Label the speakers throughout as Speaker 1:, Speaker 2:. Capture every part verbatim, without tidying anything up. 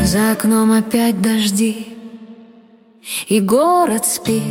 Speaker 1: За окном опять дожди, и город спит,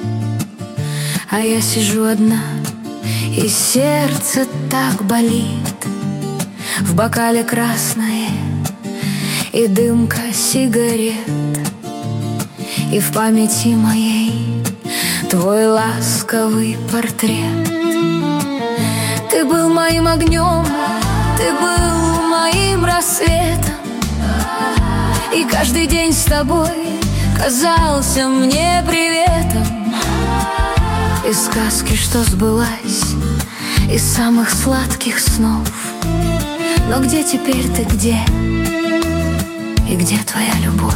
Speaker 1: а я сижу одна, и сердце так болит. В бокале красное и дымка сигарет, и в памяти моей твой ласковый портрет. Ты был моим огнем, ты был моим рассветом, и каждый день с тобой казался мне приветом. Из сказки, что сбылась, из самых сладких снов. Но где теперь ты, где? И где твоя любовь?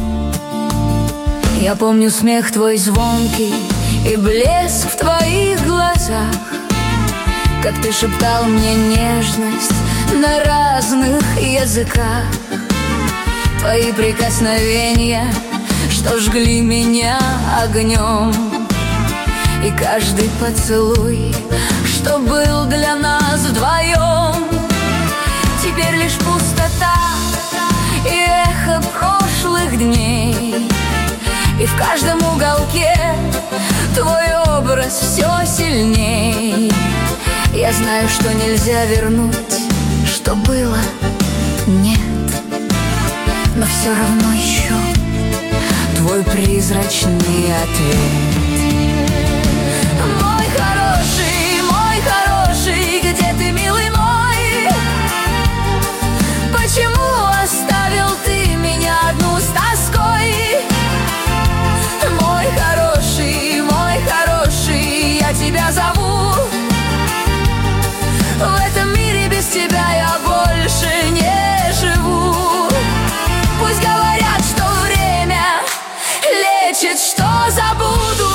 Speaker 1: Я помню смех твой звонкий и блеск в твоих глазах, как ты шептал мне нежность на разных языках. Твои прикосновения, что жгли меня огнем, и каждый поцелуй, что был для нас вдвоем. Теперь лишь пустота и эхо прошлых дней, и в каждом уголке твой образ все сильней. Я знаю, что нельзя вернуть, что было, нет, но все равно ищу твой призрачный ответ. Мой хороший, мой хороший, где ты, милый мой? Почему оставил ты меня одну с тоской? Мой хороший, мой хороший, я тебя зову. В этом мире без тебя я больше не живу. Пусть говорят, что время лечит, что забуду,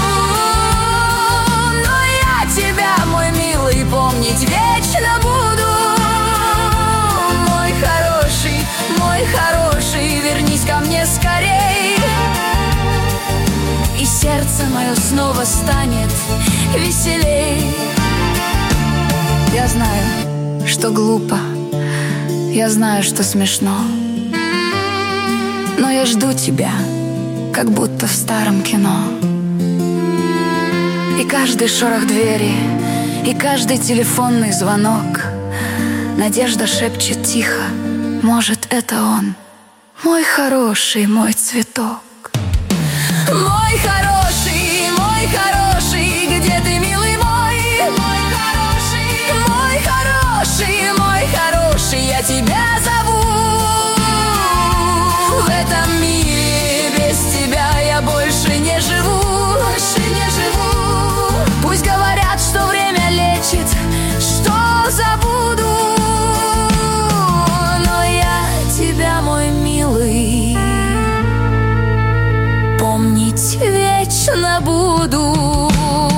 Speaker 1: но я тебя, мой милый, помнить вечно буду. Мой хороший, мой хороший, вернись ко мне скорей, и сердце мое снова станет веселей. Я знаю, что глупо, я знаю, что смешно, но я жду тебя, как будто в старом кино. И каждый шорох двери, и каждый телефонный звонок, надежда шепчет тихо, может, это он, мой хороший, мой цветок. Мой хороший, мой хороший, где ты, милый мой? Мой хороший, мой хороший, мой хороший, я тебя зову. В этом мире без тебя я больше не живу, больше не живу. Пусть говорят, что время лечит, что забуду, но я тебя, мой милый, помнить вечно буду.